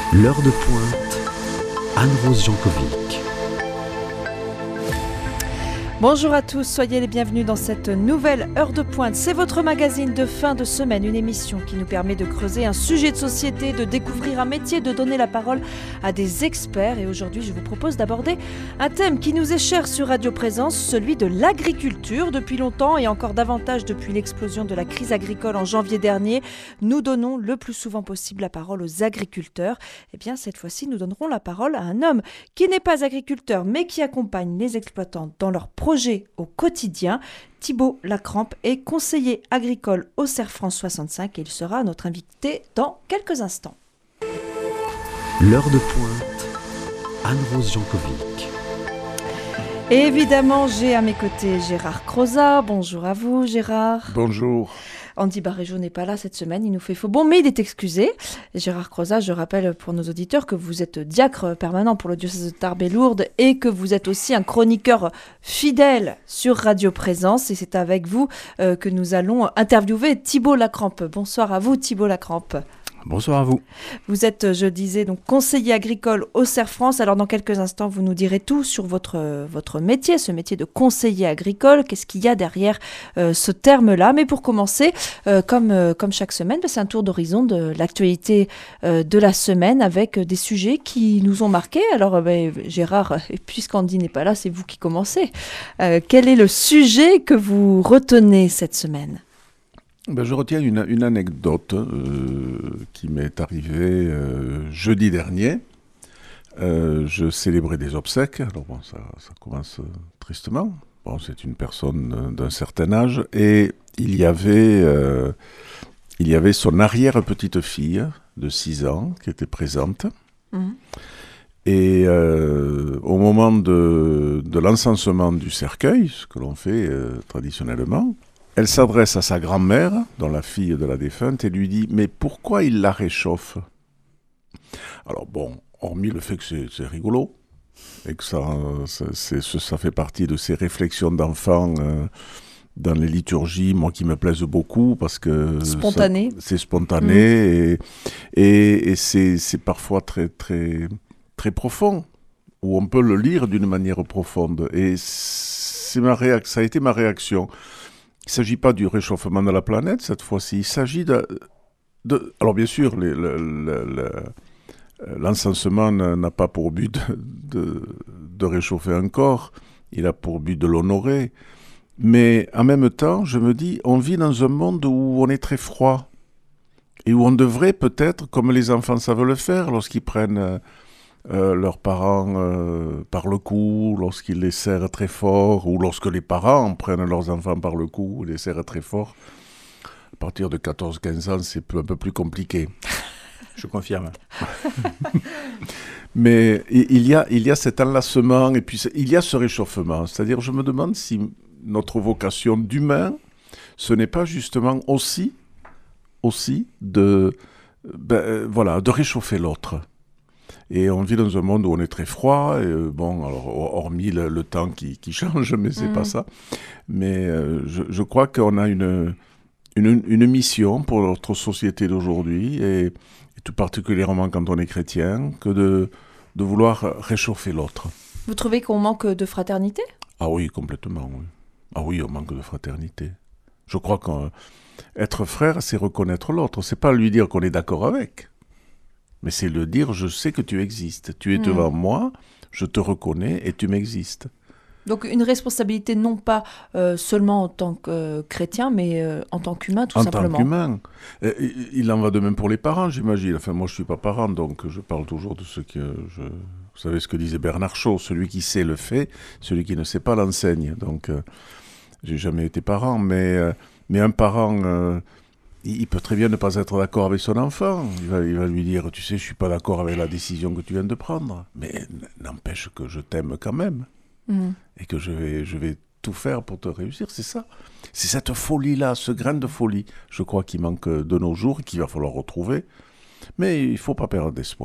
L'heure de pointe, Anne-Rose Jankovic. Bonjour à tous, soyez les bienvenus dans cette nouvelle heure de pointe. C'est votre magazine de fin de semaine, une émission qui nous permet de creuser un sujet de société, de découvrir un métier, de donner la parole à des experts. Et aujourd'hui, je vous propose d'aborder un thème qui nous est cher sur Radio Présence, celui de l'agriculture. Depuis longtemps et encore davantage depuis l'explosion de la crise agricole en janvier dernier, nous donnons le plus souvent possible la parole aux agriculteurs. Et bien, cette fois-ci, nous donnerons la parole à un homme qui n'est pas agriculteur, mais qui accompagne les exploitants dans leur projet au quotidien. Thibault Lacrampe est conseiller agricole au CERF France 65 et il sera notre invité dans quelques instants. L'heure de pointe, Anne-Rose Jankovic. Et évidemment, j'ai à mes côtés Gérard Crozat. Bonjour à vous, Gérard. Bonjour. Andy Barrégeau n'est pas là cette semaine, il nous fait faux bon, mais il est excusé. Gérard Crozat, je rappelle pour nos auditeurs que vous êtes diacre permanent pour le diocèse de Tarbes et Lourdes et que vous êtes aussi un chroniqueur fidèle sur Radio Présence. Et c'est avec vous que nous allons interviewer Thibault Lacrampe. Bonsoir à vous, Thibault Lacrampe. Bonsoir à vous. Vous êtes, je disais, donc conseiller agricole au CERF France. Alors dans quelques instants, vous nous direz tout sur votre métier, ce métier de conseiller agricole. Qu'est-ce qu'il y a derrière ce terme-là? Mais pour commencer, comme chaque semaine, c'est un tour d'horizon de l'actualité de la semaine avec des sujets qui nous ont marqués. Alors Gérard, et puisqu'Andy n'est pas là, c'est vous qui commencez. Quel est le sujet que vous retenez cette semaine? Je retiens une anecdote qui m'est arrivée jeudi dernier. Je célébrais des obsèques. Alors bon, ça commence tristement. Bon, c'est une personne d'un certain âge. Et il y avait son arrière-petite-fille de 6 ans qui était présente. Mmh. Et au moment de l'encensement du cercueil, ce que l'on fait traditionnellement, elle s'adresse à sa grand-mère, dont la fille de la défunte, et lui dit « Mais pourquoi il la réchauffe ?» Alors bon, hormis le fait que c'est rigolo, et que ça fait partie de ces réflexions d'enfants dans les liturgies, moi qui me plaisent beaucoup, parce que spontané. C'est spontané, et c'est parfois très, très, très profond, où on peut le lire d'une manière profonde. Et ça a été ma réaction. Il ne s'agit pas du réchauffement de la planète cette fois-ci, il s'agit alors bien sûr, l'encensement n'a pas pour but de réchauffer un corps, il a pour but de l'honorer. Mais en même temps, je me dis, on vit dans un monde où on est très froid et où on devrait peut-être, comme les enfants savent le faire, lorsqu'ils prennent leurs parents par le cou, lorsqu'ils les serrent très fort, ou lorsque les parents prennent leurs enfants par le cou et les serrent très fort. À partir de 14-15 ans, c'est un peu plus compliqué. Je confirme. Mais il y a cet enlacement, et puis il y a ce réchauffement. C'est-à-dire, je me demande si notre vocation d'humain, ce n'est pas justement aussi de réchauffer l'autre. Et on vit dans un monde où on est très froid, et alors, hormis le temps qui change, mais c'est pas ça. Mais je crois qu'on a une mission pour notre société d'aujourd'hui, et tout particulièrement quand on est chrétien, que de vouloir réchauffer l'autre. Vous trouvez qu'on manque de fraternité ? Ah oui, complètement, oui. Ah oui, on manque de fraternité. Je crois qu'être frère, c'est reconnaître l'autre. C'est pas lui dire qu'on est d'accord avec. Mais c'est le dire, je sais que tu existes. Tu es devant moi, je te reconnais et tu m'existes. Donc une responsabilité non pas seulement en tant que chrétien, mais en tant qu'humain tout simplement. En tant qu'humain. Il en va de même pour les parents, j'imagine. Enfin, moi je ne suis pas parent, donc je parle toujours de ce que je... Vous savez ce que disait Bernard Shaw, celui qui sait le fait, celui qui ne sait pas l'enseigne. Donc j'ai jamais été parent, mais un parent... il peut très bien ne pas être d'accord avec son enfant. Il va lui dire, tu sais, je ne suis pas d'accord avec la décision que tu viens de prendre. Mais n'empêche que je t'aime quand même. Et que je vais tout faire pour te réussir. C'est ça. C'est cette folie-là, ce grain de folie, je crois, qui manque de nos jours et qu'il va falloir retrouver. Mais il ne faut pas perdre d'espoir.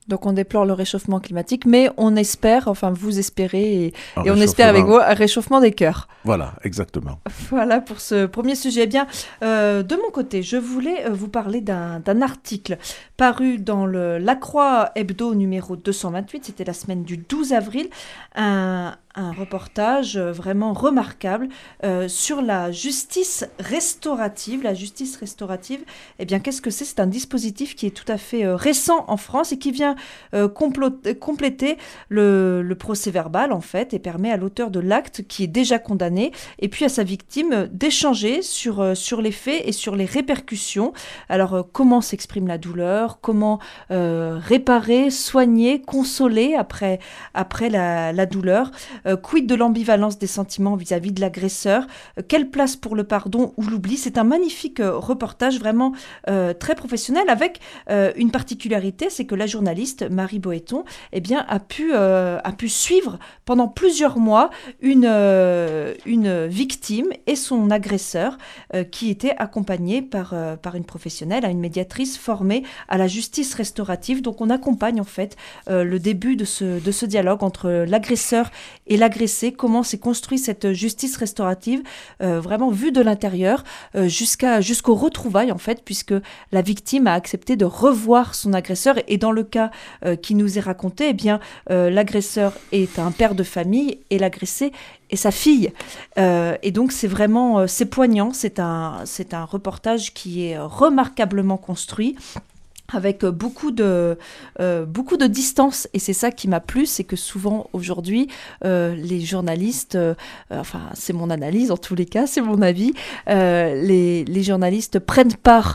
Donc on déplore le réchauffement climatique, mais on espère, enfin vous espérez, et on réchauffement. espère avec vous, un réchauffement des cœurs. Voilà, exactement. Voilà pour ce premier sujet. Eh bien, de mon côté, je voulais vous parler d'un article paru dans La Croix Hebdo numéro 228, c'était la semaine du 12 avril, un reportage vraiment remarquable sur la justice restaurative. La justice restaurative, eh bien, qu'est-ce que c'est ? C'est un dispositif qui est tout à fait récent en France et qui vient compléter le procès-verbal, en fait, et permet à l'auteur de l'acte, qui est déjà condamné, et puis à sa victime, d'échanger sur les faits et sur les répercussions. Alors, comment s'exprime la douleur ? Comment réparer, soigner, consoler après la douleur ? Quid de l'ambivalence des sentiments vis-à-vis de l'agresseur ? Quelle place pour le pardon ou l'oubli ? C'est un magnifique reportage vraiment très professionnel avec une particularité, c'est que la journaliste Marie Boëton eh bien, a pu suivre pendant plusieurs mois une victime et son agresseur qui étaient accompagnés par une professionnelle, une médiatrice formée à la justice restaurative. Donc on accompagne en fait le début de ce dialogue entre l'agresseur et l'agressé, comment s'est construit cette justice restaurative, vraiment vue de l'intérieur, jusqu'aux retrouvailles en fait, puisque la victime a accepté de revoir son agresseur. Et dans le cas qui nous est raconté, eh bien, l'agresseur est un père de famille et l'agressé est sa fille. Et donc c'est poignant, c'est un reportage qui est remarquablement construit, avec beaucoup de distance, et c'est ça qui m'a plu, c'est que souvent aujourd'hui les journalistes, enfin c'est mon analyse en tous les cas, c'est mon avis, les journalistes prennent part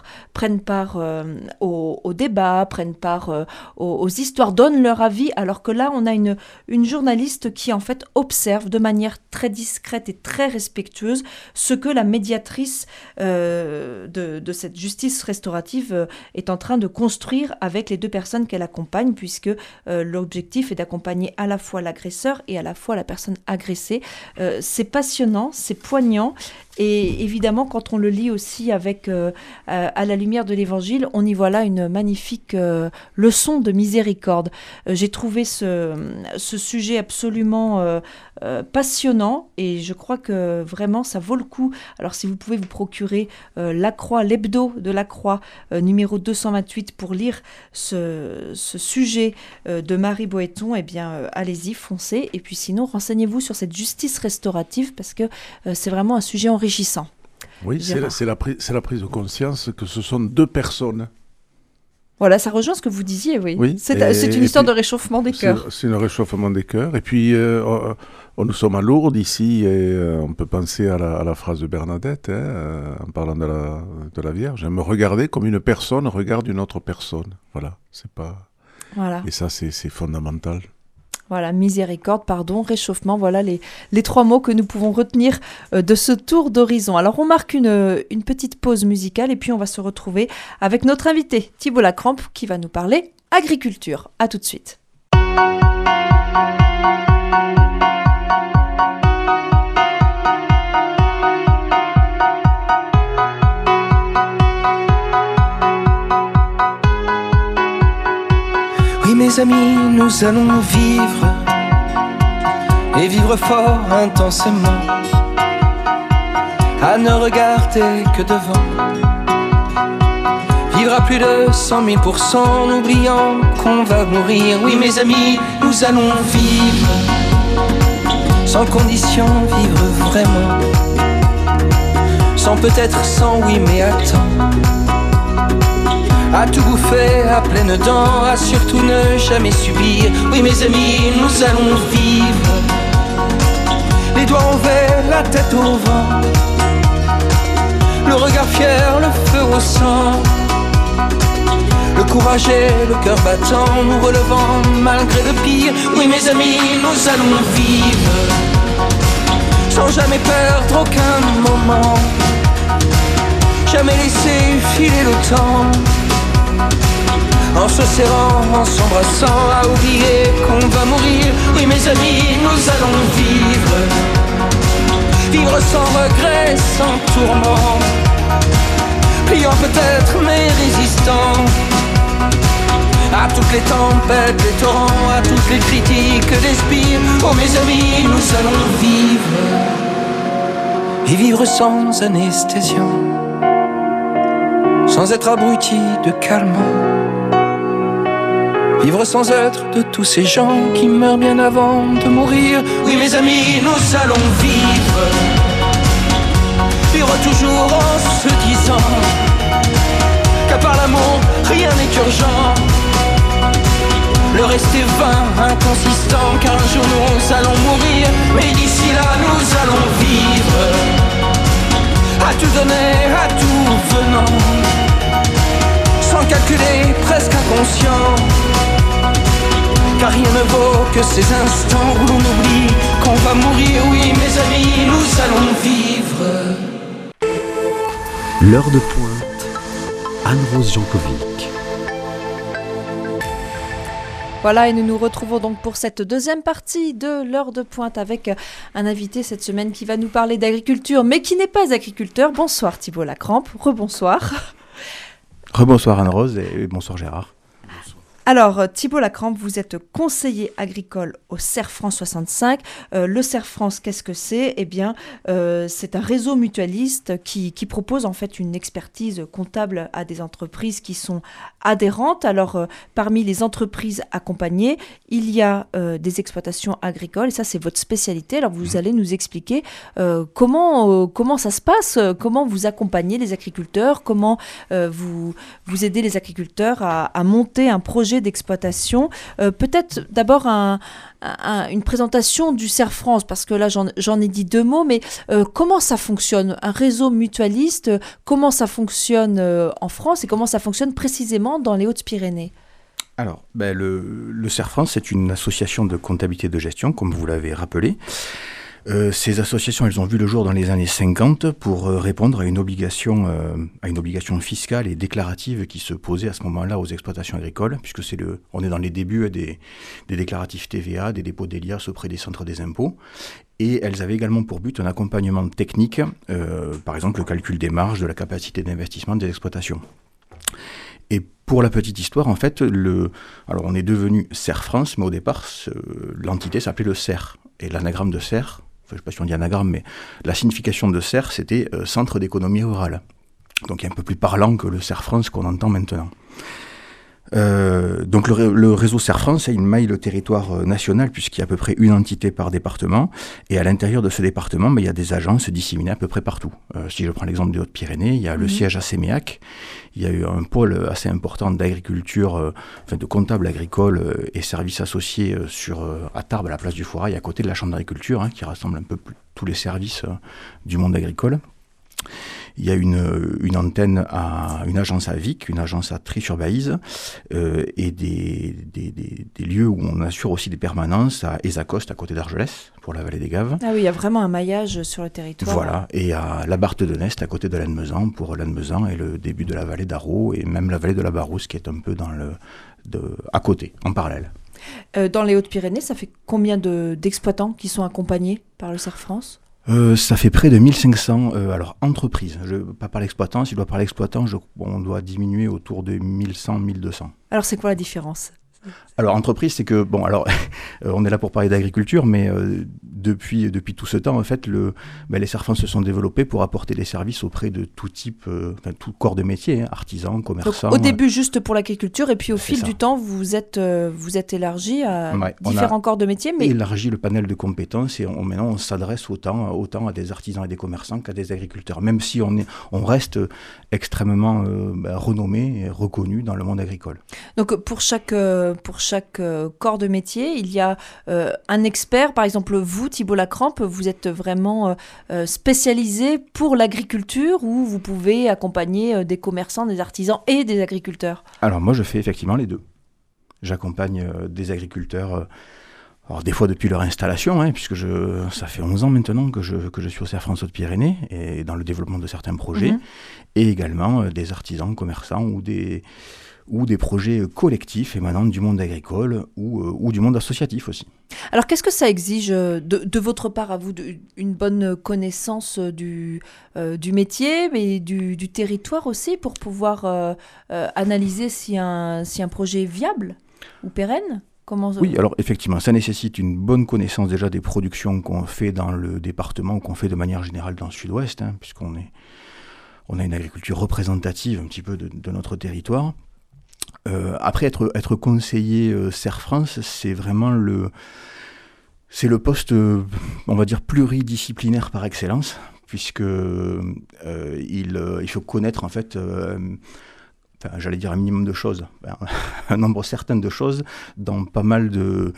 au débat, prennent part aux histoires, donnent leur avis, alors que là on a une journaliste qui en fait observe de manière très discrète et très respectueuse ce que la médiatrice de cette justice restaurative est en train de construire avec les deux personnes qu'elle accompagne, puisque l'objectif est d'accompagner à la fois l'agresseur et à la fois la personne agressée. C'est passionnant, c'est poignant. Et évidemment, quand on le lit aussi à la lumière de l'Évangile, on y voit là une magnifique leçon de miséricorde. J'ai trouvé ce sujet absolument passionnant, et je crois que vraiment ça vaut le coup. Alors si vous pouvez vous procurer La Croix, l'hebdo de La Croix, numéro 228, pour lire ce sujet de Marie Boëton, eh bien allez-y, foncez. Et puis sinon, renseignez-vous sur cette justice restaurative, parce que c'est vraiment un sujet enrichissant. Oui, c'est la prise de conscience que ce sont deux personnes. Voilà, ça rejoint ce que vous disiez, oui. C'est une histoire de réchauffement des cœurs. C'est un réchauffement des cœurs. Et puis, nous sommes à Lourdes ici, et on peut penser à la phrase de Bernadette, en parlant de la Vierge. Me regarder comme une personne regarde une autre personne. Voilà, c'est pas... Voilà. Et ça, c'est fondamental. Voilà, miséricorde, pardon, réchauffement, voilà les trois mots que nous pouvons retenir de ce tour d'horizon. Alors on marque une petite pause musicale, et puis on va se retrouver avec notre invité Thibault Lacrampe qui va nous parler agriculture. À tout de suite. Oui mes amis, nous allons vivre, et vivre fort intensément, à ne regarder que devant, vivre à plus de 100 000%, en oubliant qu'on va mourir. Oui mes amis, nous allons vivre, sans condition, vivre vraiment, sans peut-être, sans oui mais attends, à tout bouffer à pleines dents, à surtout ne jamais subir. Oui mes amis, nous allons vivre, les doigts en verre, la tête au vent, le regard fier, le feu au sang, le courage et le cœur battant, nous relevant malgré le pire. Oui mes amis, nous allons vivre, sans jamais perdre aucun moment, jamais laisser filer le temps, en se serrant, en s'embrassant, à oublier qu'on va mourir. Oui mes amis, nous allons vivre, vivre sans regret, sans tourment, pliant peut-être mais résistant À toutes les tempêtes, les torrents, à toutes les critiques, les spires. Oh mes amis, nous allons vivre. Et vivre sans anesthésiant, sans être abruti de calmant. Vivre sans être de tous ces gens qui meurent bien avant de mourir. Oui mes amis, nous allons vivre. Vivre toujours en se disant qu'à part l'amour, rien n'est urgent. Le reste est vain, inconsistant, car un jour nous allons mourir. Mais d'ici là, nous allons vivre. À tout donner, à tout venant, sans calculer, presque inconscient. Car rien ne vaut que ces instants où l'on oublie qu'on va mourir. Oui mes amis, nous allons vivre. L'heure de pointe, Anne-Rose Jankovic. Voilà, et nous nous retrouvons donc pour cette deuxième partie de l'heure de pointe avec un invité cette semaine qui va nous parler d'agriculture, mais qui n'est pas agriculteur. Bonsoir Thibault Lacrampe, rebonsoir. Rebonsoir Anne-Rose et bonsoir Gérard. Alors, Thibault Lacrampe, vous êtes conseiller agricole au CERF France 65. Le CERF France, qu'est-ce que c'est ? Eh bien, c'est un réseau mutualiste qui propose en fait une expertise comptable à des entreprises qui sont adhérentes. Alors, parmi les entreprises accompagnées, il y a des exploitations agricoles, et ça, c'est votre spécialité. Alors, vous allez nous expliquer comment ça se passe, comment vous accompagnez les agriculteurs, comment vous aidez les agriculteurs à monter un projet d'exploitation. Peut-être d'abord une présentation du CERF France, parce que là j'en ai dit deux mots, mais comment ça fonctionne, un réseau mutualiste, comment ça fonctionne en France et comment ça fonctionne précisément dans les Hautes-Pyrénées? Alors, le CERF France, c'est une association de comptabilité de gestion, comme vous l'avez rappelé. Ces associations, elles ont vu le jour dans les années 50 pour répondre à une obligation fiscale et déclarative qui se posait à ce moment-là aux exploitations agricoles, puisque on est dans les débuts des déclaratifs TVA, des dépôts d'Elias auprès des centres des impôts. Et elles avaient également pour but un accompagnement technique, par exemple le calcul des marges, de la capacité d'investissement des exploitations. Et pour la petite histoire, en fait, alors on est devenu CERF France, mais au départ, l'entité s'appelait le CER. Et l'anagramme de CER, je ne sais pas si on dit anagramme, mais la signification de CER, c'était Centre d'économie rurale. Donc un peu plus parlant que le CERF France qu'on entend maintenant. Donc le réseau CERF France a une maille le territoire national, puisqu'il y a à peu près une entité par département, et à l'intérieur de ce département, il y a des agences disséminées à peu près partout. Si je prends l'exemple des Hautes-Pyrénées, il y a le siège à Séméac, il y a eu un pôle assez important d'agriculture, de comptable agricole et services associés à Tarbes, à la place du Foirail, à côté de la Chambre d'agriculture, qui rassemble un peu tous les services du monde agricole. Il y a une antenne une agence à Vic, une agence à Tri-sur-Baïse, et des lieux où on assure aussi des permanences à Esacoste, à côté d'Argelès, pour la vallée des Gaves. Ah oui, il y a vraiment un maillage sur le territoire. Voilà, et à la Barthe de Nest, à côté de Lannemezan, pour Lannemezan et le début de la vallée d'Arrault, et même la vallée de la Barousse, qui est un peu à côté, en parallèle. Dans les Hautes-Pyrénées, ça fait combien d'exploitants qui sont accompagnés par le CERF France ? Ça fait près de 1500 entreprises. Pas par l'exploitant. Si je dois parler l'exploitant, on doit diminuer autour de 1100, 1200. Alors, c'est quoi la différence ? Alors, entreprise, c'est que, on est là pour parler d'agriculture, mais depuis tout ce temps, en fait, les CERF France se sont développés pour apporter des services auprès de tout type, tout corps de métier, artisans, commerçants. Donc, au début, juste pour l'agriculture, et puis au fil du temps, vous êtes élargi à différents corps de métier. Mais élargi le panel de compétences, et maintenant, on s'adresse autant à des artisans et des commerçants qu'à des agriculteurs, même si on reste extrêmement renommé et reconnu dans le monde agricole. Donc, pour chaque corps de métier, il y a un expert. Par exemple, vous, Thibault Lacrampe, vous êtes vraiment spécialisé pour l'agriculture, ou vous pouvez accompagner des commerçants, des artisans et des agriculteurs? Alors moi, je fais effectivement les deux. J'accompagne des agriculteurs, alors des fois depuis leur installation, puisque ça fait 11 ans maintenant que je suis au CERF France Hautes-Pyrénées, et dans le développement de certains projets, et également des artisans, commerçants ou des ou des projets collectifs émanant du monde agricole ou du monde associatif aussi. Alors qu'est-ce que ça exige de votre part à vous, une bonne connaissance du métier, mais du territoire aussi, pour pouvoir analyser si un projet est viable ou pérenne? Oui, alors effectivement, ça nécessite une bonne connaissance déjà des productions qu'on fait dans le département ou qu'on fait de manière générale dans le sud-ouest, puisqu'on a une agriculture représentative un petit peu de notre territoire. Après, être conseiller Serre France, c'est vraiment le poste, on va dire, pluridisciplinaire par excellence, puisque il faut connaître en fait... j'allais dire un minimum de choses, un nombre certain de choses dans pas mal de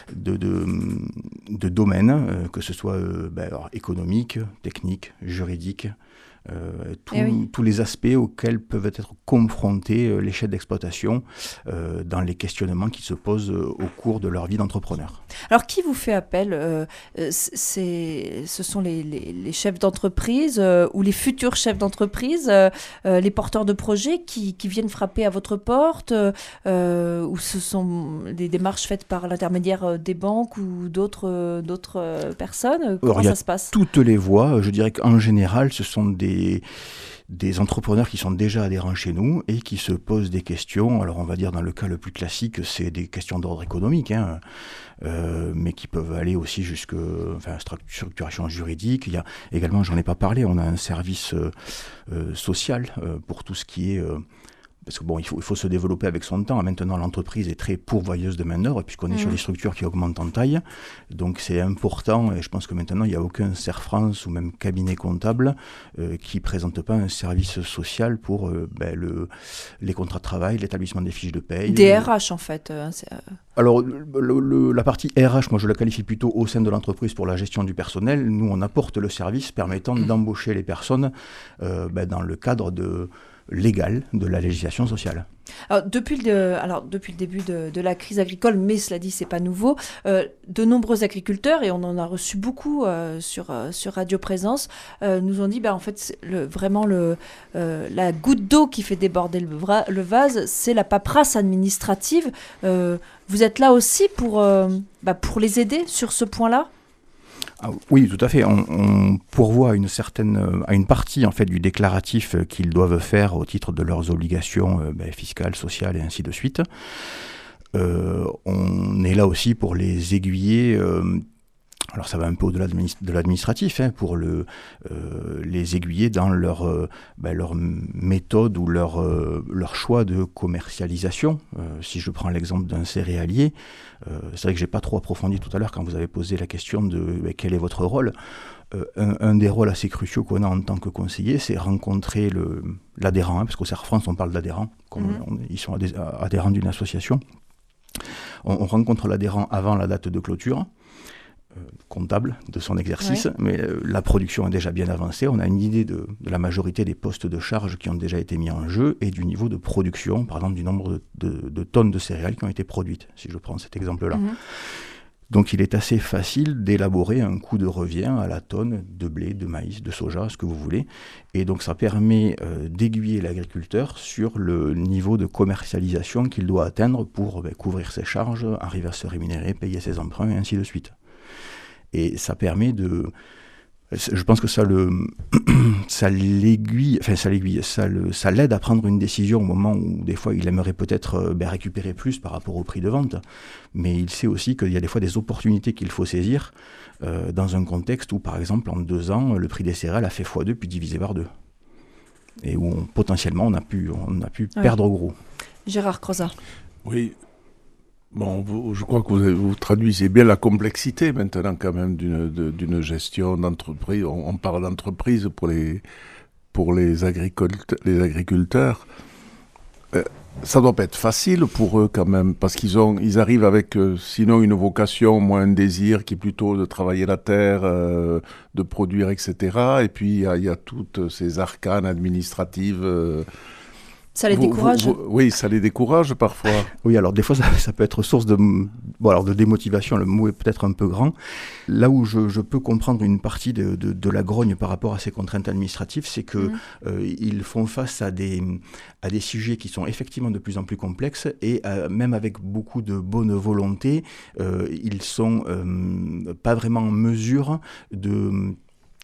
domaines, que ce soit économique, technique, juridique, tous les aspects auxquels peuvent être confrontés les chefs d'exploitation dans les questionnements qui se posent au cours de leur vie d'entrepreneur. Alors, qui vous fait appel ce sont les chefs d'entreprise ou les futurs chefs d'entreprise, les porteurs de projets qui viennent frapper à votre porte, ou ce sont des démarches faites par l'intermédiaire des banques ou d'autres personnes? Comment ça se passe? Toutes les voies. Je dirais qu'en général, ce sont des entrepreneurs qui sont déjà adhérents chez nous et qui se posent des questions. Alors on va dire dans le cas le plus classique, c'est des questions d'ordre économique, mais qui peuvent aller aussi jusqu'à structuration juridique. Il y a également, j'en ai pas parlé, on a un service social pour tout ce qui est... parce que il faut se développer avec son temps. Maintenant, l'entreprise est très pourvoyeuse de main-d'œuvre, puisqu'on est sur des structures qui augmentent en taille. Donc, c'est important, et je pense que maintenant, il n'y a aucun Serre France ou même cabinet comptable qui ne présente pas un service social pour les contrats de travail, l'établissement des fiches de paye. Des RH, en fait. Alors, la partie RH, moi, je la qualifie plutôt au sein de l'entreprise pour la gestion du personnel. Nous, on apporte le service permettant d'embaucher les personnes dans le cadre légal de la législation sociale. Alors, depuis le début de la crise agricole, mais cela dit, c'est pas nouveau, de nombreux agriculteurs, et on en a reçu beaucoup sur Radio Présence, nous ont dit, en fait, la goutte d'eau qui fait déborder le vase, c'est la paperasse administrative. Vous êtes là aussi pour les aider sur ce point-là? Oui, tout à fait. On pourvoit à une partie en fait du déclaratif qu'ils doivent faire au titre de leurs obligations fiscales, sociales et ainsi de suite. On est là aussi pour les aiguiller. Alors ça va un peu au-delà de l'administratif, pour les aiguiller dans leur méthode ou leur choix de commercialisation. Si je prends l'exemple d'un céréalier, c'est vrai que j'ai pas trop approfondi tout à l'heure quand vous avez posé la question de quel est votre rôle. Un des rôles assez cruciaux qu'on a en tant que conseiller, c'est rencontrer l'adhérent, parce qu'au Serre France on parle d'adhérents, ils sont adhérents d'une association. On rencontre l'adhérent avant la date de clôture comptable de son exercice, mais la production est déjà bien avancée. On a une idée de la majorité des postes de charge qui ont déjà été mis en jeu et du niveau de production, par exemple du nombre de tonnes de céréales qui ont été produites, si je prends cet exemple-là. Donc il est assez facile d'élaborer un coût de revient à la tonne de blé, de maïs, de soja, ce que vous voulez. Et donc ça permet d'aiguiller l'agriculteur sur le niveau de commercialisation qu'il doit atteindre pour couvrir ses charges, arriver à se rémunérer, payer ses emprunts et ainsi de suite. Et ça permet je pense que ça l'aide à prendre une décision au moment où des fois il aimerait peut-être récupérer plus par rapport au prix de vente. Mais il sait aussi qu'il y a des fois des opportunités qu'il faut saisir dans un contexte où, par exemple, en 2 ans, le prix des céréales a fait x2 puis divisé par 2. Et où potentiellement on a pu perdre gros. Gérard Crozat. Oui. Je crois que vous traduisez bien la complexité maintenant quand même d'une gestion d'entreprise. On parle d'entreprise pour les agriculteurs. Ça doit pas être facile pour eux quand même, parce qu'ils arrivent avec sinon une vocation, moins un désir qui est plutôt de travailler la terre, de produire, etc. Et puis il y a toutes ces arcanes administratives Ça les décourage? Oui, ça les décourage parfois. Oui, alors des fois, ça peut être source de démotivation, le mot est peut-être un peu grand. Là où je peux comprendre une partie de la grogne par rapport à ces contraintes administratives, c'est que ils font face à des sujets qui sont effectivement de plus en plus complexes et même avec beaucoup de bonne volonté, ils sont pas vraiment en mesure de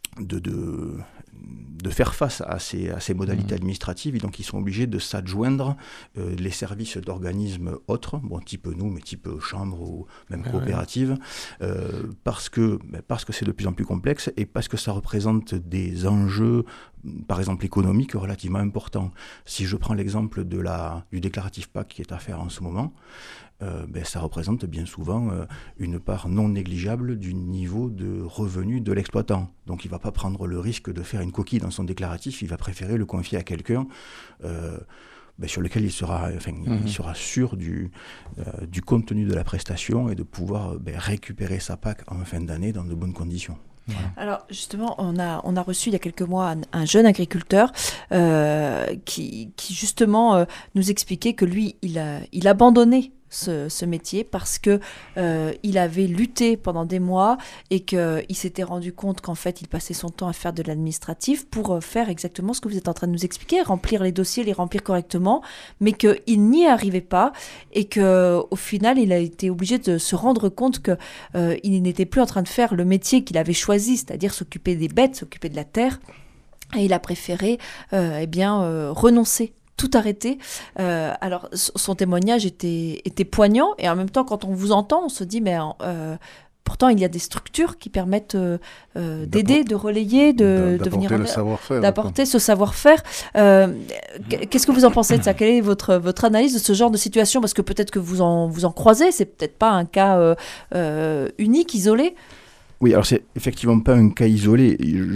faire face à ces modalités administratives, et donc ils sont obligés de s'adjoindre les services d'organismes autres, type nous, mais type chambre ou même coopérative, parce que c'est de plus en plus complexe et parce que ça représente des enjeux, par exemple économiques, relativement importants. Si je prends l'exemple du déclaratif PAC qui est à faire en ce moment, ça représente bien souvent une part non négligeable du niveau de revenu de l'exploitant. Donc il ne va pas prendre le risque de faire une coquille dans son déclaratif, il va préférer le confier à quelqu'un sur lequel il sera sûr du contenu de la prestation et de pouvoir récupérer sa PAC en fin d'année dans de bonnes conditions. Voilà. Alors justement, on a reçu il y a quelques mois un jeune agriculteur qui justement nous expliquait que lui, il abandonnait ce métier parce que il avait lutté pendant des mois et qu'il s'était rendu compte qu'en fait il passait son temps à faire de l'administratif pour faire exactement ce que vous êtes en train de nous expliquer, remplir les dossiers, les remplir correctement, mais qu'il n'y arrivait pas et qu'au final il a été obligé de se rendre compte qu'il n'était plus en train de faire le métier qu'il avait choisi, c'est-à-dire s'occuper des bêtes, s'occuper de la terre, et il a préféré renoncer, tout arrêter. Alors, son témoignage était poignant, et en même temps, quand on vous entend, on se dit, mais pourtant, il y a des structures qui permettent d'aider, de relayer, de venir d'apporter ce savoir-faire. Qu'est-ce que vous en pensez de ça? Quelle est votre analyse de ce genre de situation? Parce que peut-être que vous en croisez, c'est peut-être pas un cas unique, isolé. Oui, alors c'est effectivement pas un cas isolé.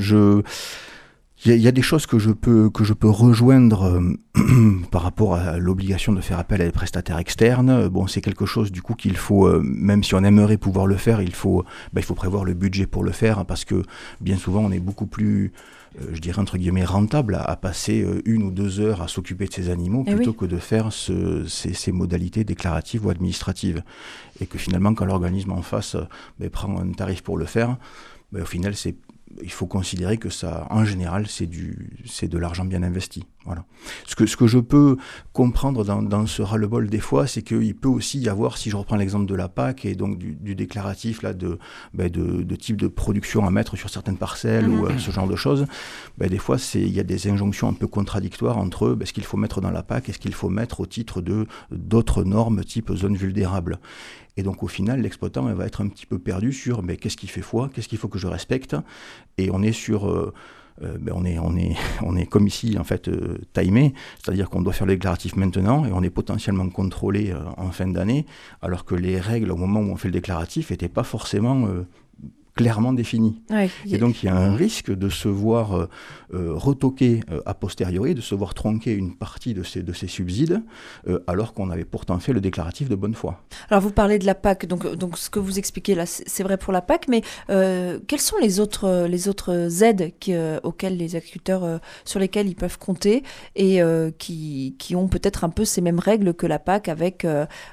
Il y a des choses que je peux rejoindre par rapport à l'obligation de faire appel à des prestataires externes. C'est quelque chose du coup qu'il faut, même si on aimerait pouvoir le faire, il faut prévoir le budget pour le faire, parce que bien souvent on est beaucoup plus, je dirais entre guillemets, rentable à passer 1 ou 2 heures à s'occuper de ces animaux plutôt que de faire ces modalités déclaratives ou administratives. Et que finalement, quand l'organisme en face prend un tarif pour le faire, au final il faut considérer que ça, en général, c'est de l'argent bien investi. Voilà. Ce que je peux comprendre dans ce ras-le-bol des fois, c'est qu'il peut aussi y avoir, si je reprends l'exemple de la PAC et donc du déclaratif là, de type de production à mettre sur certaines parcelles ou ce genre de choses, des fois il y a des injonctions un peu contradictoires entre ce qu'il faut mettre dans la PAC et ce qu'il faut mettre au titre d'autres normes type zone vulnérable. Et donc au final, l'exploitant va être un petit peu perdu sur qu'est-ce qui fait foi, qu'est-ce qu'il faut que je respecte, et on est sur on est comme ici en fait timé, c'est-à-dire qu'on doit faire le déclaratif maintenant et on est potentiellement contrôlé en fin d'année, alors que les règles au moment où on fait le déclaratif n'étaient pas forcément clairement défini. Ouais. Et donc il y a un risque de se voir retoquer a posteriori, de se voir tronquer une partie de ces subsides, alors qu'on avait pourtant fait le déclaratif de bonne foi. Alors vous parlez de la PAC, donc ce que vous expliquez là, c'est vrai pour la PAC, mais quelles sont les autres aides auxquelles les agriculteurs, sur lesquelles ils peuvent compter et qui ont peut-être un peu ces mêmes règles que la PAC, avec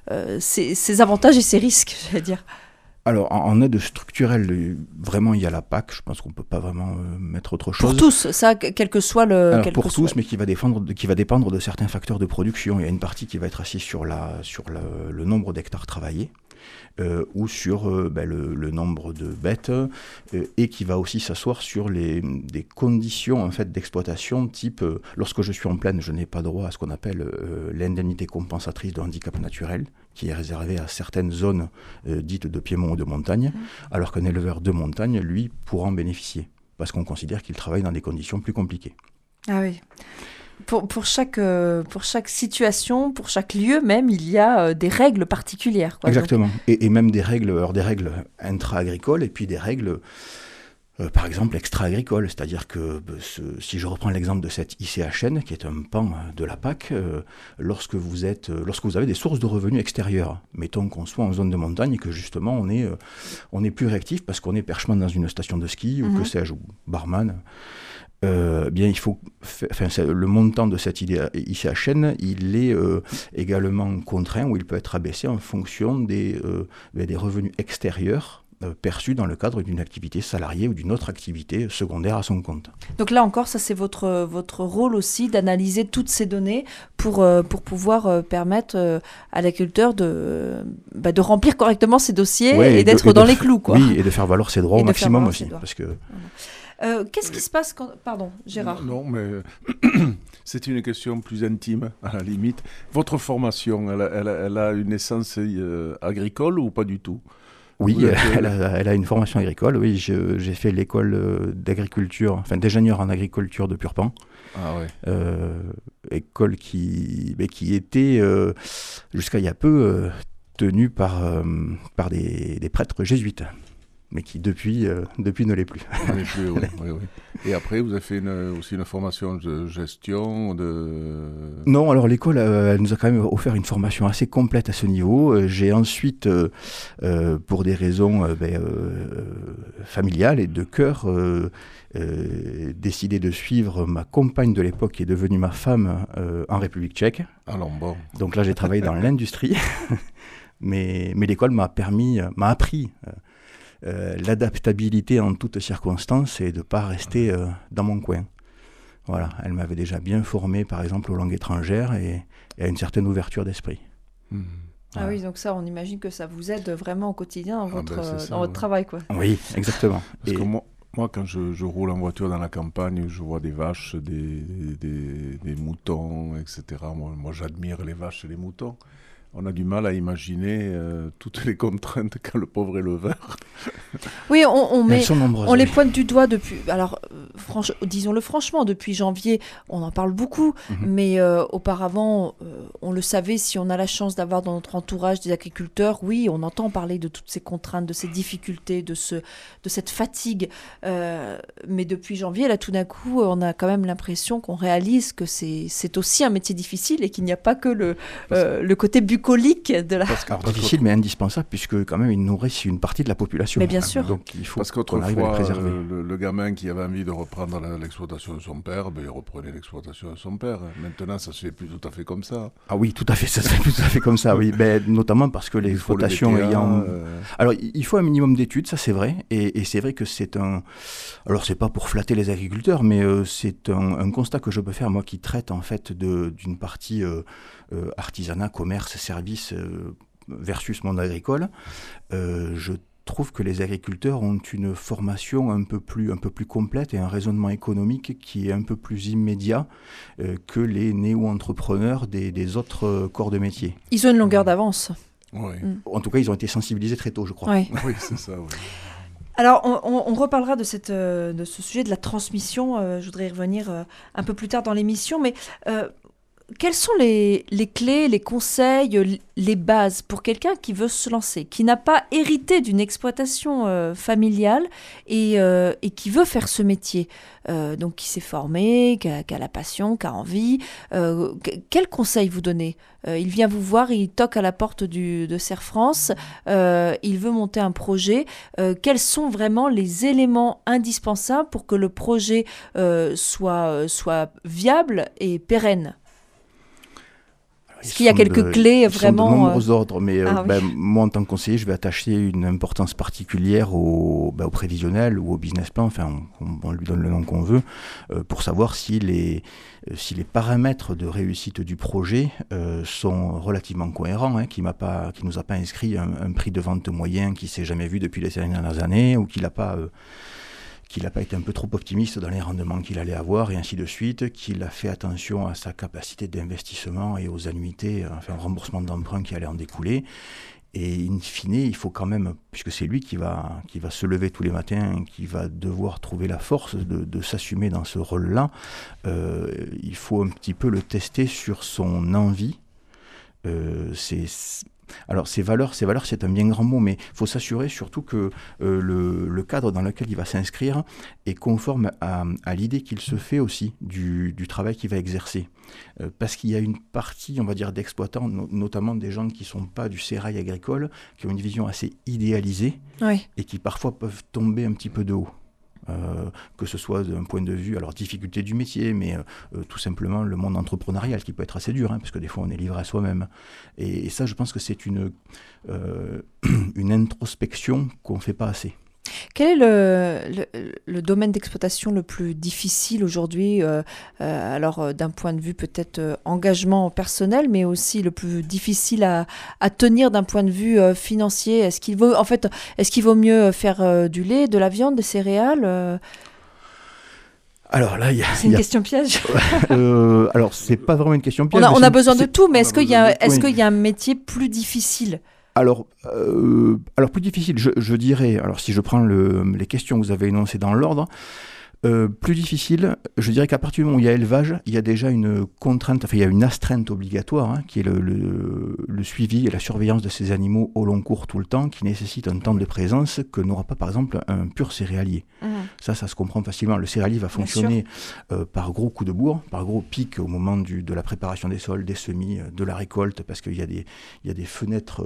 ses avantages et ses risques, je vais dire? Alors, en aide structurelle, vraiment, il y a la PAC. Je pense qu'on ne peut pas vraiment mettre autre chose. Pour tous, ça, quel que soit le... Alors, pour tous, mais qui va dépendre de certains facteurs de production. Il y a une partie qui va être assise sur le nombre d'hectares travaillés, ou sur le nombre de bêtes, et qui va aussi s'asseoir sur des conditions en fait, d'exploitation, type, lorsque je suis en plaine, je n'ai pas droit à ce qu'on appelle l'indemnité compensatrice de handicap naturel, qui est réservée à certaines zones dites de piémont ou de montagne, alors qu'un éleveur de montagne, lui, pourra en bénéficier, parce qu'on considère qu'il travaille dans des conditions plus compliquées. Ah oui. Pour chaque situation, pour chaque lieu même, il y a des règles particulières. Quoi, exactement. Donc... Et même des règles intra-agricoles et puis des règles, par exemple, extra-agricoles. C'est-à-dire que si je reprends l'exemple de cette ICHN, qui est un pan de la PAC, lorsque vous avez des sources de revenus extérieures, mettons qu'on soit en zone de montagne et que justement on est plus réactif parce qu'on est perchement dans une station de ski ou que sais-je, ou barman, bien, il faut, le montant de cette ICHN, il est également contraint ou il peut être abaissé en fonction des revenus extérieurs perçus dans le cadre d'une activité salariée ou d'une autre activité secondaire à son compte. Donc là encore, ça c'est votre rôle aussi d'analyser toutes ces données pour pouvoir permettre à l'agriculteur de remplir correctement ses dossiers et d'être dans les clous, quoi. Oui, et de faire valoir ses droits au maximum aussi. Parce que... Qu'est-ce qui se passe quand... Pardon, Gérard. Non, mais c'est une question plus intime, à la limite. Votre formation, elle a une essence agricole ou pas du tout? Oui, elle a une formation agricole. Oui, j'ai fait l'école d'agriculture, d'ingénieur en agriculture de Purpan. Ah ouais. École qui était, jusqu'à il y a peu, tenue par des prêtres jésuites, mais qui depuis ne l'est plus. Oui. Et après, vous avez fait aussi une formation de gestion Non, alors l'école, elle nous a quand même offert une formation assez complète à ce niveau. J'ai ensuite, pour des raisons familiales et de cœur, décidé de suivre ma compagne de l'époque, qui est devenue ma femme, en République tchèque. Alors bon. Donc là, j'ai travaillé dans l'industrie, mais l'école m'a appris l'adaptabilité en toutes circonstances et de ne pas rester dans mon coin. Voilà, elle m'avait déjà bien formé, par exemple, aux langues étrangères et à une certaine ouverture d'esprit. Mmh. Ah oui, donc ça, on imagine que ça vous aide vraiment au quotidien dans votre travail, quoi. Oui, exactement. Parce que moi, quand je roule en voiture dans la campagne, je vois des vaches, des moutons, etc. Moi, j'admire les vaches et les moutons. On a du mal à imaginer toutes les contraintes qu'a le pauvre éleveur. Oui, on les pointe du doigt depuis... Alors, disons-le franchement, depuis janvier, on en parle beaucoup, mais auparavant, on le savait, si on a la chance d'avoir dans notre entourage des agriculteurs, oui, on entend parler de toutes ces contraintes, de ces difficultés, de cette fatigue. Mais depuis janvier, là, tout d'un coup, on a quand même l'impression qu'on réalise que c'est aussi un métier difficile et qu'il n'y a pas que le côté bucolique de la... difficile mais indispensable, puisque quand même ils nourrissent une partie de la population. Mais bien sûr. Donc il faut qu'on arrive à les préserver. Le gamin qui avait envie de reprendre l'exploitation de son père, il reprenait l'exploitation de son père. Maintenant, ça se fait plus tout à fait comme ça. Ah oui, tout à fait, ça se fait plus tout à fait comme ça, oui. Notamment parce que l'exploitation ayant... Alors, il faut un minimum d'études, ça c'est vrai, et c'est vrai que c'est un... Alors, c'est pas pour flatter les agriculteurs, mais c'est un constat que je peux faire, moi qui traite en fait d'une partie... artisanat, commerce, services versus monde agricole, je trouve que les agriculteurs ont une formation un peu plus complète et un raisonnement économique qui est un peu plus immédiat que les néo-entrepreneurs des autres corps de métier. Ils ont une longueur d'avance. Oui. En tout cas, ils ont été sensibilisés très tôt, je crois. Oui, oui, c'est ça, oui. Alors, on reparlera de ce sujet de la transmission. Je voudrais y revenir un peu plus tard dans l'émission, mais... quelles sont les clés, les conseils, les bases pour quelqu'un qui veut se lancer, qui n'a pas hérité d'une exploitation familiale et qui veut faire ce métier, donc qui s'est formé, qui a la passion, qui a envie. Quels conseils vous donnez ? Il vient vous voir, il toque à la porte de Serre France, il veut monter un projet. Quels sont vraiment les éléments indispensables pour que le projet soit viable et pérenne ? Est-ce qu'il y a quelques clés vraiment... Ils sont de nombreux ordres, mais oui. Moi, en tant que conseiller, je vais attacher une importance particulière au prévisionnel ou au business plan, on lui donne le nom qu'on veut, pour savoir si les paramètres de réussite du projet sont relativement cohérents, qui nous a pas inscrit un prix de vente moyen qui ne s'est jamais vu depuis les dernières années, ou qu'il n'a pas été un peu trop optimiste dans les rendements qu'il allait avoir, et ainsi de suite, qu'il a fait attention à sa capacité d'investissement et aux annuités, au remboursement d'emprunt qui allait en découler. Et in fine, il faut quand même, puisque c'est lui qui va se lever tous les matins, qui va devoir trouver la force de s'assumer dans ce rôle-là, il faut un petit peu le tester sur son envie. Alors, ces valeurs, c'est un bien grand mot, mais il faut s'assurer surtout que le cadre dans lequel il va s'inscrire est conforme à l'idée qu'il se fait aussi du travail qu'il va exercer. Parce qu'il y a une partie, on va dire, d'exploitants, notamment des gens qui ne sont pas du sérail agricole, qui ont une vision assez idéalisée, oui, et qui parfois peuvent tomber un petit peu de haut. que ce soit d'un point de vue, alors difficulté du métier, mais tout simplement le monde entrepreneurial qui peut être assez dur, parce que des fois on est livré à soi-même. Et ça, je pense que c'est une introspection qu'on ne fait pas assez. Quel est le domaine d'exploitation le plus difficile aujourd'hui, alors d'un point de vue peut-être engagement personnel, mais aussi le plus difficile à tenir d'un point de vue financier? Est-ce qu'il vaut mieux faire du lait, de la viande, des céréales Alors là, c'est une question piège. Alors c'est pas vraiment une question piège. On a besoin de tout, mais est-ce qu'il y a un métier plus difficile? Alors plus difficile, je dirais, alors si je prends les questions que vous avez énoncées dans l'ordre, plus difficile, je dirais qu'à partir du moment où il y a élevage, il y a déjà une contrainte, il y a une astreinte obligatoire, qui est le suivi et la surveillance de ces animaux au long cours tout le temps, qui nécessite un temps de présence que n'aura pas par exemple un pur céréalier. Ça se comprend facilement. Le céréalier va fonctionner par gros coups de bourre, par gros pics au moment de la préparation des sols, des semis, de la récolte, parce qu'il y a des fenêtres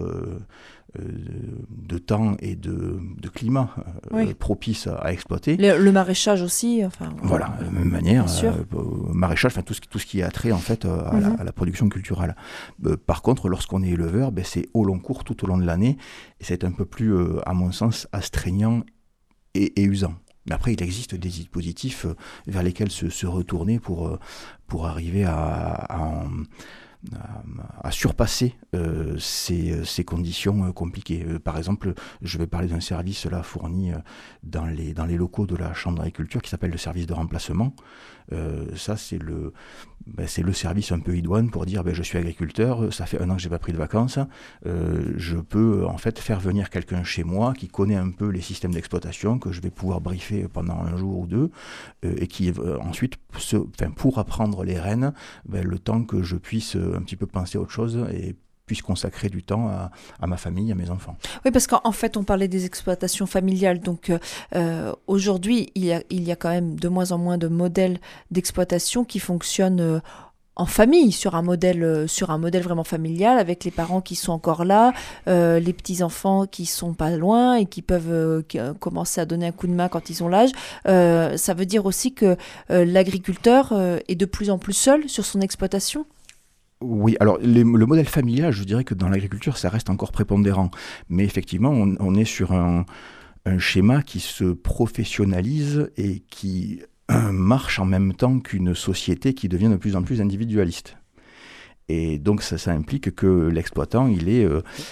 de temps et de climat propices à exploiter. Le maraîchage aussi. Voilà, de la même manière, maraîchage, tout ce qui a trait en fait à la production culturelle. Par contre, lorsqu'on est éleveur, c'est au long cours, tout au long de l'année, et c'est un peu plus, à mon sens, astreignant et usant. Mais après, il existe des dispositifs vers lesquels se retourner pour arriver à surpasser ces conditions compliquées. Par exemple, je vais parler d'un service là fourni dans les locaux de la Chambre d'agriculture qui s'appelle le service de remplacement. Ça, c'est le service un peu idoine pour dire je suis agriculteur, ça fait 1 an que j'ai pas pris de vacances, je peux en fait faire venir quelqu'un chez moi qui connaît un peu les systèmes d'exploitation, que je vais pouvoir briefer pendant 1 jour ou 2, et qui ensuite pour apprendre les rênes, le temps que je puisse un petit peu penser à autre chose et puisse consacrer du temps à ma famille, à mes enfants. Oui, parce qu'en fait, on parlait des exploitations familiales. Donc, aujourd'hui, il y a quand même de moins en moins de modèles d'exploitation qui fonctionnent en famille, sur un modèle vraiment familial, avec les parents qui sont encore là, les petits-enfants qui sont pas loin et qui peuvent commencer à donner un coup de main quand ils ont l'âge. Ça veut dire aussi que l'agriculteur est de plus en plus seul sur son exploitation? Oui, alors le modèle familial, je dirais que dans l'agriculture, ça reste encore prépondérant. Mais effectivement, on est sur un schéma qui se professionnalise et qui marche en même temps qu'une société qui devient de plus en plus individualiste. Et donc ça implique que l'exploitant, il est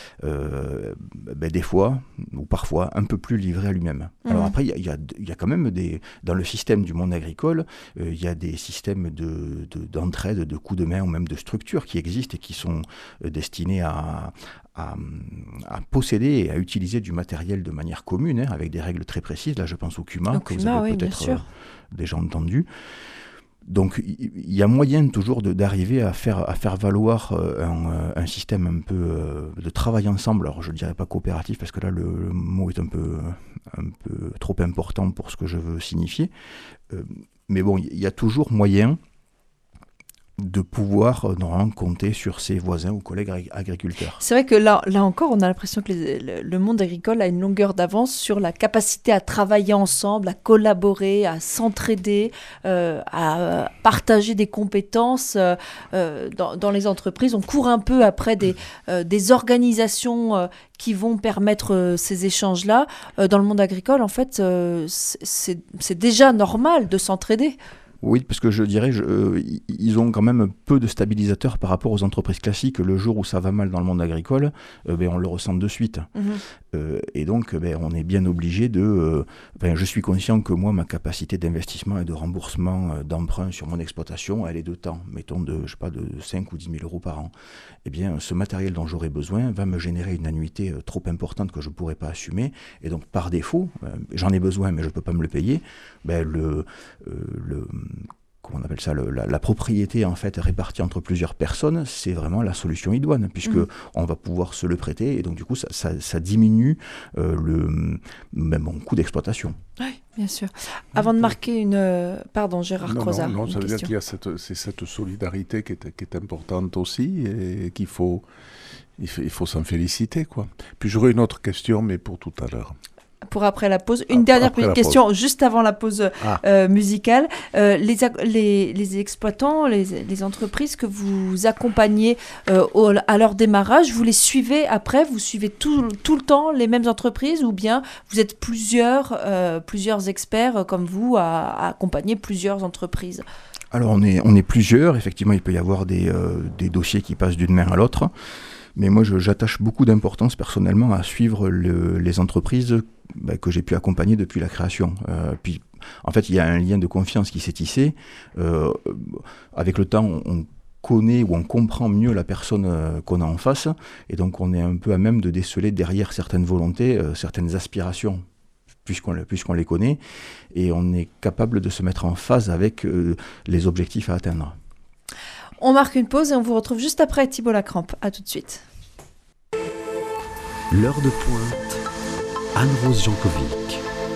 des fois, ou parfois, un peu plus livré à lui-même. Alors après, il y a quand même dans le système du monde agricole, il y a des systèmes d'entraide, de coups de main ou même de structures qui existent et qui sont destinés à posséder et à utiliser du matériel de manière commune, avec des règles très précises. Là, je pense au CUMA, que vous avez peut-être déjà entendu. Donc il y a moyen toujours d'arriver à faire valoir un système un peu de travail ensemble. Alors je ne dirais pas coopératif parce que là le mot est un peu trop important pour ce que je veux signifier. Mais bon, il y a toujours moyen de pouvoir normalement compter sur ses voisins ou collègues agriculteurs. C'est vrai que là encore, on a l'impression que le monde agricole a une longueur d'avance sur la capacité à travailler ensemble, à collaborer, à s'entraider, à partager des compétences dans les entreprises. On court un peu après des organisations qui vont permettre ces échanges-là. Dans le monde agricole, en fait, c'est déjà normal de s'entraider. Oui, parce que je dirais, ils ont quand même peu de stabilisateurs par rapport aux entreprises classiques. Le jour où ça va mal dans le monde agricole, on le ressent de suite. Et donc, on est bien obligé je suis conscient que moi, ma capacité d'investissement et de remboursement d'emprunt sur mon exploitation, elle est de temps, mettons de 5 ou 10 000 euros par an. Eh bien, ce matériel dont j'aurai besoin va me générer une annuité trop importante que je ne pourrai pas assumer. Et donc, par défaut, j'en ai besoin, mais je ne peux pas me le payer. Comment on appelle ça, la propriété en fait répartie entre plusieurs personnes, c'est vraiment la solution idoine, puisque on va pouvoir se le prêter, et donc du coup ça diminue mon coût d'exploitation. Oui, bien sûr. Avant de marquer Pardon, Gérard Crozat. Non, ça veut dire qu'il y a cette solidarité qui est importante aussi, et qu'il faut s'en féliciter, quoi. Puis j'aurais une autre question, mais pour tout à l'heure. pour après la pause. Une dernière petite question, juste avant la pause musicale. Les exploitants, les entreprises que vous accompagnez à leur démarrage, vous les suivez après, vous suivez tout le temps les mêmes entreprises, ou bien vous êtes plusieurs experts comme vous à accompagner plusieurs entreprises? Alors on est plusieurs, effectivement il peut y avoir des dossiers qui passent d'une main à l'autre, mais moi j'attache beaucoup d'importance personnellement à suivre les entreprises que j'ai pu accompagner depuis la création. Puis en fait il y a un lien de confiance qui s'est tissé, avec le temps on connaît ou on comprend mieux la personne qu'on a en face, et donc on est un peu à même de déceler derrière certaines volontés, certaines aspirations, puisqu'on les connaît, et on est capable de se mettre en phase avec les objectifs à atteindre. On marque une pause et on vous retrouve juste après Thibault Lacrampe. À tout de suite. L'heure de pointe, Anne-Rose Jankovic.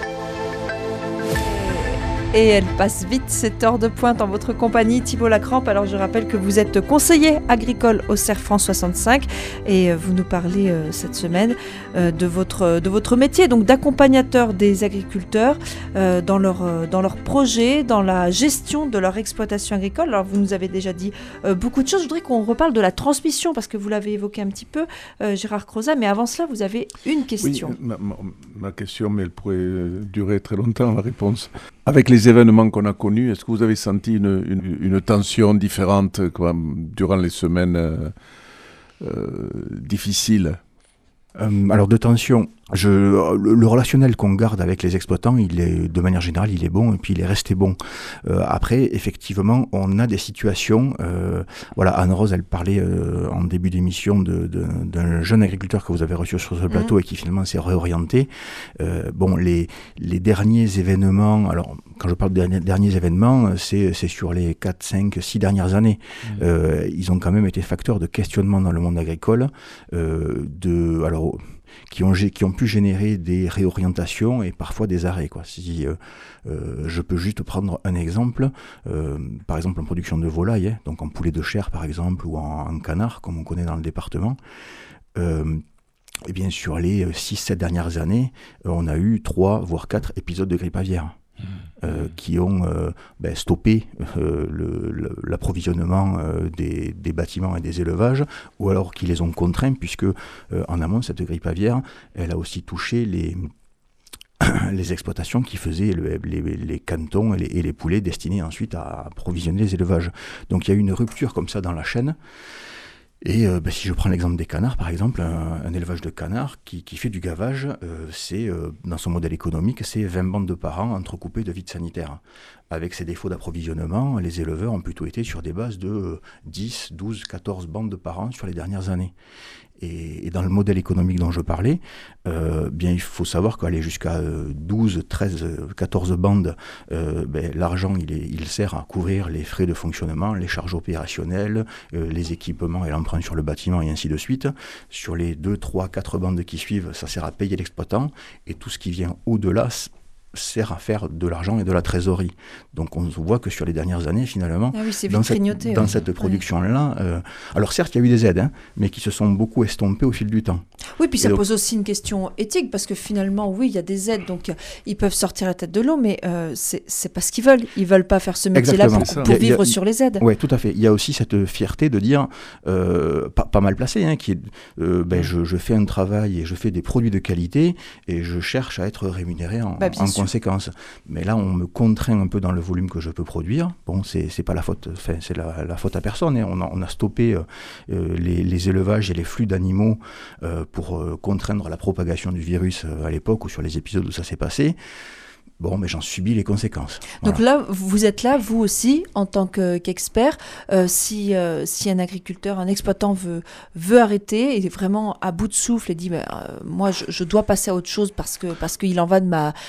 Et elle passe vite, cette heure de pointe en votre compagnie, Thibault Lacrampe. Alors je rappelle que vous êtes conseiller agricole au Cerf 65 et vous nous parlez cette semaine de votre métier, donc d'accompagnateur des agriculteurs dans leur projet, dans la gestion de leur exploitation agricole. Alors vous nous avez déjà dit beaucoup de choses. Je voudrais qu'on reparle de la transmission parce que vous l'avez évoqué un petit peu, Gérard Crozat, mais avant cela vous avez une question. Oui, ma question, mais elle pourrait durer très longtemps, la réponse. Avec les événements qu'on a connus, est-ce que vous avez senti une tension différente durant les semaines difficiles? Alors de tension, le relationnel qu'on garde avec les exploitants, il est, de manière générale, il est bon et puis il est resté bon. Après, effectivement, on a des situations. Anne-Rose, elle parlait en début d'émission d'un jeune agriculteur que vous avez reçu sur ce plateau et qui finalement s'est réorienté. Les derniers événements, alors quand je parle de derniers événements, c'est sur les 4, 5, 6 dernières années. Ils ont quand même été facteurs de questionnement dans le monde agricole, qui ont pu générer des réorientations et parfois des arrêts. Si je peux juste prendre un exemple, par exemple en production de volaille, donc en poulet de chair par exemple, ou en canard, comme on connaît dans le département, eh bien, sur les 6-7 dernières années, on a eu 3 voire 4 épisodes de grippe aviaire. Qui ont stoppé l'approvisionnement des bâtiments et des élevages, ou alors qui les ont contraints, puisque en amont, cette grippe aviaire, elle a aussi touché les exploitations qui faisaient les canetons et les poulets destinés ensuite à approvisionner les élevages. Donc il y a eu une rupture comme ça dans la chaîne. Et si je prends l'exemple des canards, par exemple, un élevage de canards qui fait du gavage, dans son modèle économique, c'est 20 bandes par an entrecoupées de vides sanitaires. Avec ces défauts d'approvisionnement, les éleveurs ont plutôt été sur des bases de 10, 12, 14 bandes par an sur les dernières années. Et dans le modèle économique dont je parlais, il faut savoir qu'aller jusqu'à 12, 13, 14 bandes, l'argent il sert à couvrir les frais de fonctionnement, les charges opérationnelles, les équipements et l'emprunt sur le bâtiment et ainsi de suite. Sur les 2, 3, 4 bandes qui suivent, ça sert à payer l'exploitant, et tout ce qui vient au-delà sert à faire de l'argent et de la trésorerie. Donc on voit que sur les dernières années, finalement, dans cette production-là, alors certes, il y a eu des aides, mais qui se sont beaucoup estompées au fil du temps. Oui, puis ça pose aussi une question éthique, parce que finalement, oui, il y a des aides, donc ils peuvent sortir la tête de l'eau, mais c'est pas ce qu'ils veulent. Ils veulent pas faire ce métier-là pour vivre sur les aides. Oui, tout à fait. Il y a aussi cette fierté de dire, pas mal placée, qui est, je fais un travail et je fais des produits de qualité, et je cherche à être rémunéré en conséquence. Mais là, on me contraint un peu dans le volume que je peux produire. Bon, c'est pas la faute, c'est la faute à personne. On a stoppé les élevages et les flux d'animaux pour contraindre la propagation du virus à l'époque ou sur les épisodes où ça s'est passé. Bon, mais j'en subis les conséquences. Donc là, vous êtes là, vous aussi, en tant qu'expert. Si un agriculteur, un exploitant veut arrêter, et est vraiment à bout de souffle et dit moi, je dois passer à autre chose parce qu'il en va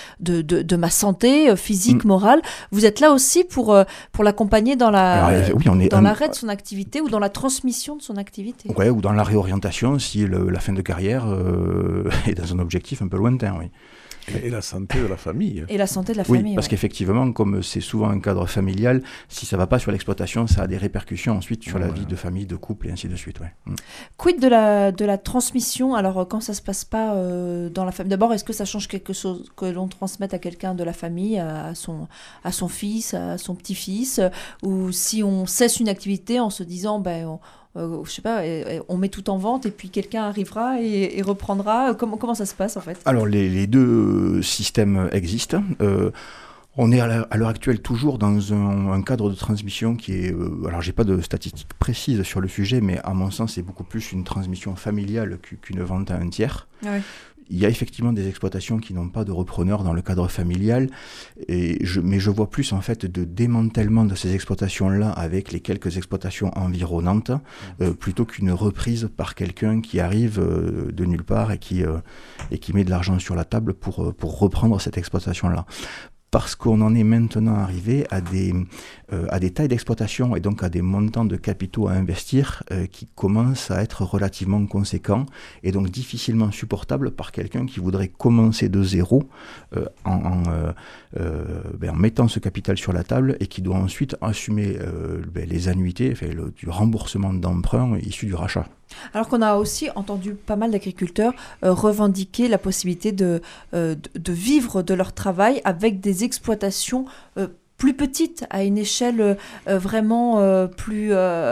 de ma santé physique, morale. Vous êtes là aussi pour l'accompagner dans l'arrêt de son activité ou dans la transmission de son activité. Ouais, ou dans la réorientation si la fin de carrière est dans un objectif un peu lointain, oui. Et la santé de la famille. Et Et la santé de la Oui, famille. parce qu'effectivement, comme c'est souvent un cadre familial, si ça ne va pas sur l'exploitation, ça a des répercussions ensuite sur la vie de famille, de couple et ainsi de suite. Ouais. Quid de la transmission? Alors, quand ça ne se passe pas dans la famille, d'abord, est-ce que ça change quelque chose que l'on transmette à quelqu'un de la famille, à son fils, à son petit-fils, ou si on cesse une activité en se disant, je sais pas, on met tout en vente et puis quelqu'un arrivera et reprendra. Comment ça se passe en fait? Alors les deux systèmes existent. On est à l'heure actuelle toujours dans un cadre de transmission qui est... alors j'ai pas de statistiques précises sur le sujet, mais à mon sens c'est beaucoup plus une transmission familiale qu'une vente à un tiers. Ouais. Il y a effectivement des exploitations qui n'ont pas de repreneur dans le cadre familial, mais je vois plus en fait de démantèlement de ces exploitations-là avec les quelques exploitations environnantes, plutôt qu'une reprise par quelqu'un qui arrive de nulle part et qui met de l'argent sur la table pour reprendre cette exploitation-là. Parce qu'on en est maintenant arrivé à des tailles d'exploitation et donc à des montants de capitaux à investir qui commencent à être relativement conséquents et donc difficilement supportables par quelqu'un qui voudrait commencer de zéro en mettant ce capital sur la table et qui doit ensuite assumer les annuités, du remboursement d'emprunt issu du rachat. Alors qu'on a aussi entendu pas mal d'agriculteurs revendiquer la possibilité de vivre de leur travail avec des exploitations plus petites, à une échelle vraiment plus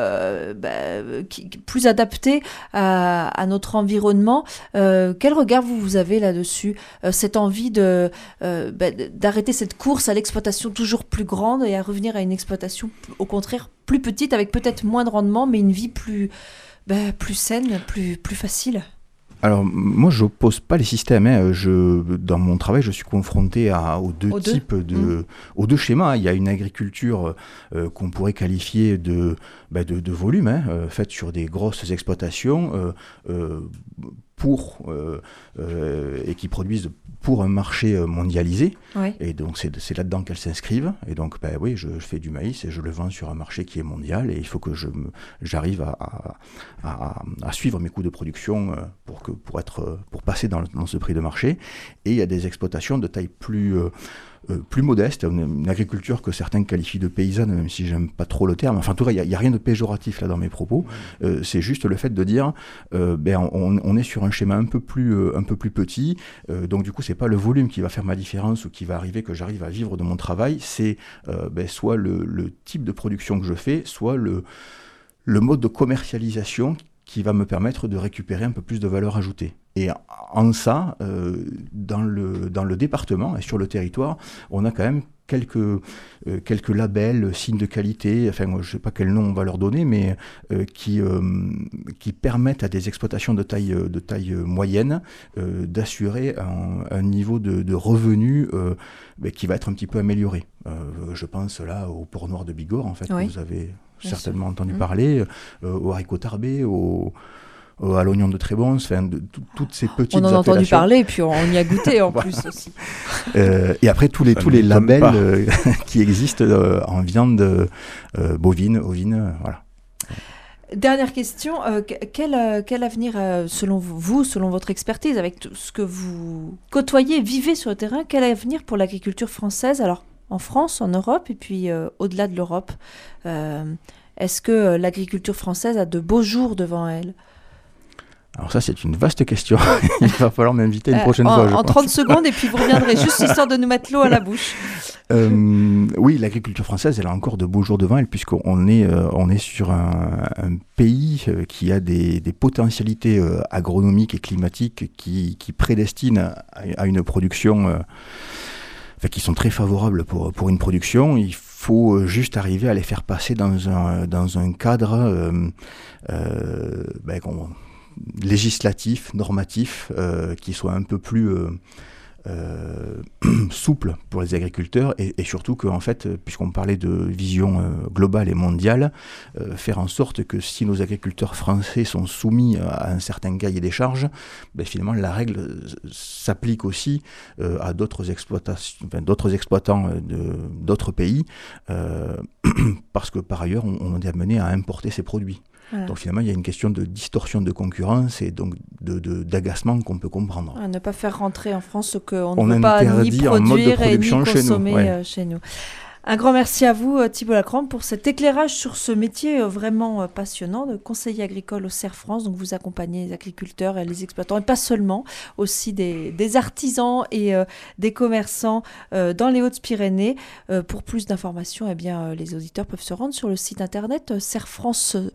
adaptée à notre environnement. Quel regard vous avez là-dessus? Cette envie d'arrêter cette course à l'exploitation toujours plus grande et à revenir à une exploitation au contraire plus petite, avec peut-être moins de rendement, mais une vie plus saine, plus facile. Alors, moi, je n'oppose pas les systèmes. Dans mon travail, je suis confronté aux deux schémas. Il y a une agriculture qu'on pourrait qualifier de volume, faite sur des grosses exploitations et qui produisent pour un marché mondialisé. Oui. Et donc, c'est là-dedans qu'elles s'inscrivent. Et donc, je fais du maïs et je le vends sur un marché qui est mondial. Et il faut que j'arrive à suivre mes coûts de production pour passer dans ce prix de marché. Et il y a des exploitations de taille plus modeste, une agriculture que certains qualifient de paysanne, même si j'aime pas trop le terme. Enfin, en tout cas, il n'y a rien de péjoratif là dans mes propos. C'est juste le fait de dire, on est sur un schéma un peu plus petit. Donc du coup, c'est pas le volume qui va faire ma différence ou qui va arriver que j'arrive à vivre de mon travail. C'est soit le type de production que je fais, soit le mode de commercialisation qui va me permettre de récupérer un peu plus de valeur ajoutée. Et en ça, dans le département et sur le territoire, on a quand même quelques labels, signes de qualité, enfin je ne sais pas quel nom on va leur donner, mais qui permettent à des exploitations de taille moyenne d'assurer un niveau de revenu qui va être un petit peu amélioré. Je pense là au Port Noir de Bigorre, en fait, oui, que vous avez certainement entendu parler, au haricot tarbé, à l'oignon de Trébons, toutes ces petites appellations. On en a entendu parler et puis on y a goûté en plus aussi. Et après tous les labels qui existent en viande bovine, ovine, voilà. Dernière question, quel avenir, selon vous, selon votre expertise, avec tout ce que vous côtoyez, vivez sur le terrain, quel avenir pour l'agriculture française, alors en France, en Europe et puis au-delà de l'Europe? Est-ce que l'agriculture française a de beaux jours devant elle? Alors ça, c'est une vaste question. Il va falloir m'inviter une prochaine fois. En 30 secondes, et puis vous reviendrez, juste histoire de nous mettre l'eau à la bouche. Oui, l'agriculture française, elle a encore de beaux jours devant elle, puisqu'on est sur un pays qui a des potentialités agronomiques et climatiques qui prédestinent à une production... qui sont très favorables pour une production. Il faut juste arriver à les faire passer dans un cadre législatif, normatif, qui soit un peu plus souple pour les agriculteurs et surtout qu'en fait, puisqu'on parlait de vision globale et mondiale, faire en sorte que si nos agriculteurs français sont soumis à un certain cahier des charges, finalement la règle s'applique aussi à d'autres exploitants d'autres pays, parce que par ailleurs on est amené à importer ces produits. Voilà. Donc finalement, il y a une question de distorsion de concurrence et donc d'agacement qu'on peut comprendre. Ne pas faire rentrer en France ce qu'on On ne veut pas ni interdit en mode de produire et ni production chez nous, consommer chez nous. Un grand merci à vous, Thibault Lacrampe, pour cet éclairage sur ce métier vraiment passionnant de conseiller agricole au CERF France. Donc vous accompagnez les agriculteurs et les exploitants, et pas seulement, aussi des artisans et des commerçants dans les Hautes-Pyrénées. Pour plus d'informations, les auditeurs peuvent se rendre sur le site internet cerffrance.fr.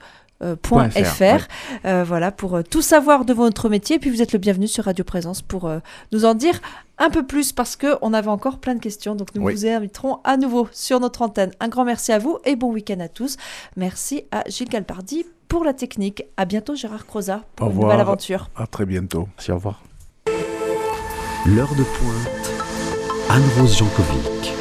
Voilà, pour tout savoir de votre métier. Et puis vous êtes le bienvenu sur Radio Présence pour nous en dire un peu plus, parce qu'on avait encore plein de questions. Donc nous vous inviterons à nouveau sur notre antenne. Un grand merci à vous et bon week-end à tous. Merci à Gilles Galpardi pour la technique. À bientôt Gérard Crozat pour une nouvelle aventure. À très bientôt. Merci, au revoir. L'heure de pointe, Anne-Rose Jankovic.